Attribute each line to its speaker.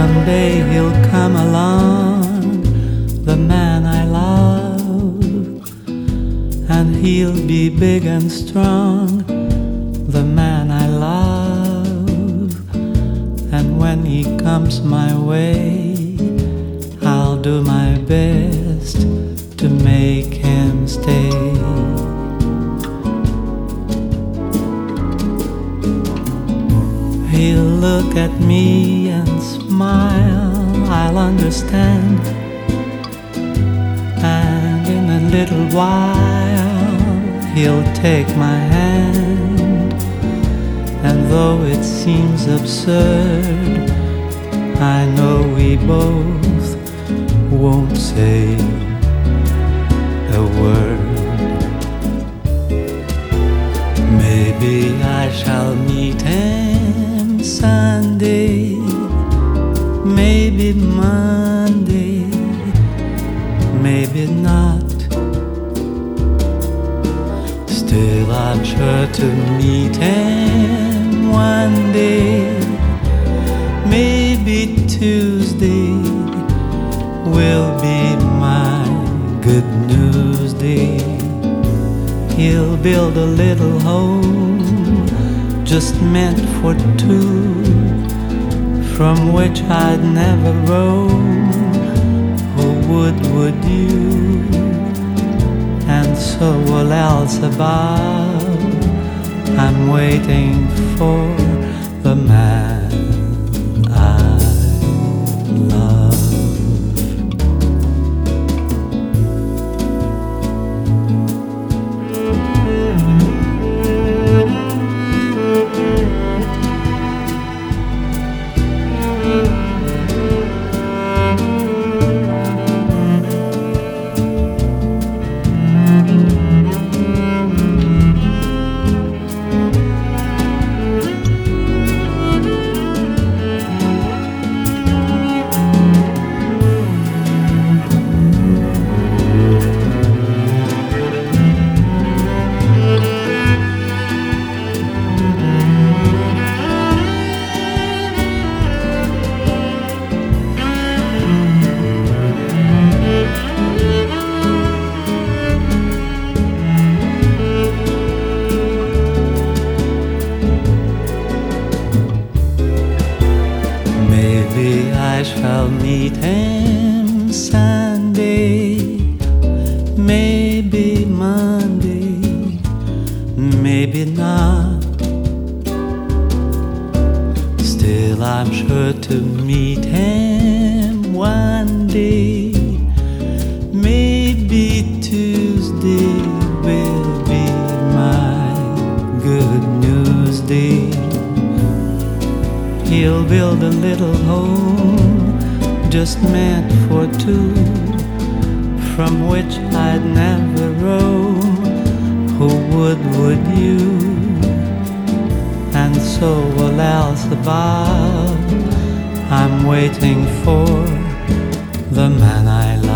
Speaker 1: someday he'll come along, the man I love, and he'll be big and strong, the man I love. And when he comes my way, I'll do my best to make him stay. He'll look at me and smile, I'll understand. And in a little while, he'll take my hand. And though it seems absurd, I know we both won't say a word. Maybe I shall meet him Sunday, maybe Monday, maybe not. Still I'm sure to meet him one day. Maybe Tuesday will be my good news day. He'll build a little home just meant for two, from which I'd never roam. Oh, would you? And so all else above, I'm waiting for the man I love. Maybe I shall meet him Sunday, maybe Monday, maybe not. Still I'm sure to meet him one day. Maybe Tuesday will be my good news day. He'll build a little home just meant for two, from which I'd never roam. Who would you? And so all else above, I'm waiting for the man I love.